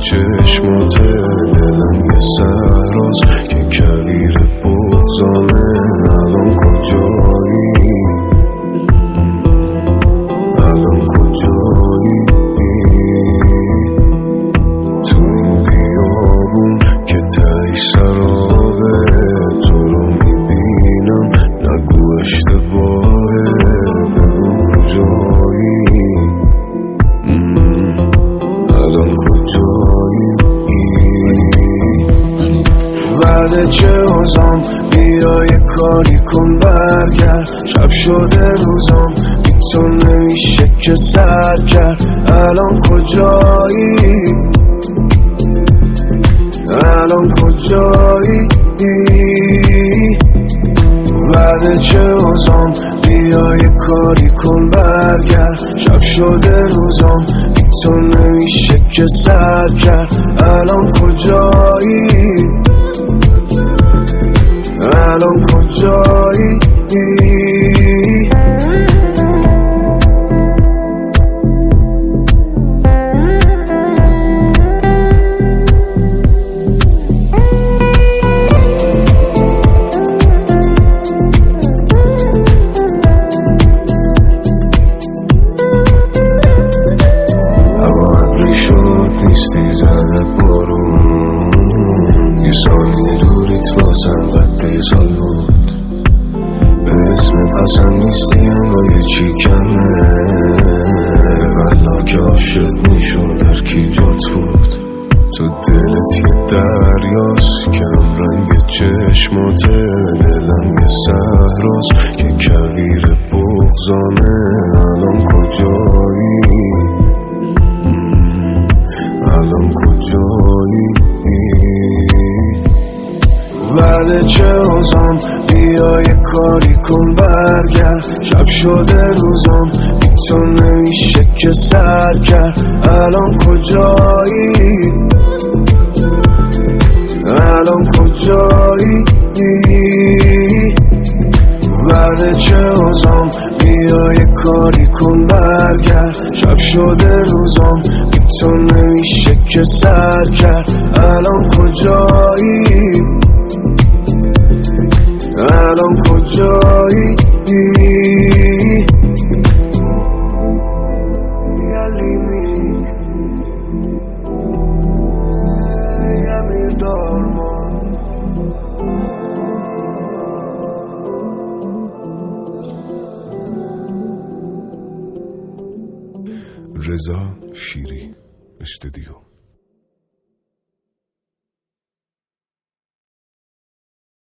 چشمات دلم یه صحراست که کویر بغضانه. الان کجایی؟ الان کجایی؟ تو این بیابون که تهی سرابه تو رو میبینم، نگو اشتباهه، بگو کجایی؟ الان کجایی؟ بعد چه اوزام بیا یه کاری کن برگرد، شب شده روزام بی تو نمیشه که سر کرد. الان کجایی؟ الان کجایی؟ بعد چه اوزام بیا یه کاری کن برگرد، شب شده روزام بی تو نمیشه که سر کرد. الان کجایی؟ الان کجایی؟ هوا ابری شد نیستی زده بارون، یه ثانیه دوریت واسم قد سال بود. به اسمت قسم نیستی انگاه چی کمه، والله که عاشق میشد در کی جات بود. تو دلت یه دریاست که رنگ چشمات دلم یه صحراست که کویر بغضانه. الان کجایی؟ الان کجایی؟ بعد چه اوزام بیا یه کاری کن برگرد، شب شده روزام بی تو نمیشه که سر کرد. الان کجایی؟ الان کجایی؟ بعد چه اوزام بیا یه کاری کن برگرد، شب شده روزام بی تو نمیشه که سر کرد. الان کجایی؟ الان کجایی؟ رضا شیری استودیو.